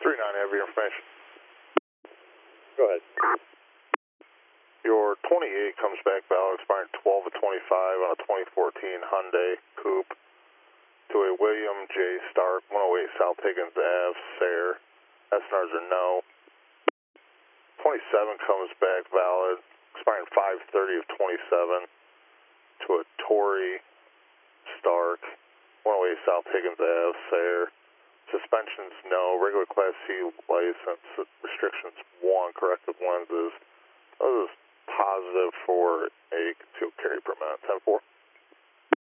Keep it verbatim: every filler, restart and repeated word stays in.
three nine, have your information. Go ahead. Your twenty-eight comes back valid, expiring twelve of twenty-five on a twenty fourteen Hyundai Coupe to a William J. Stark, one oh eight South Higgins Avenue, Sayre. S N Rs are no. twenty-seven comes back valid, expiring five thirty of twenty-seven to a Tory Stark, one oh eight South Higgins Avenue, Sayre. Suspensions no. Regular Class C license. Restrictions one. Corrective lenses. This is positive for a concealed carry permit. ten four.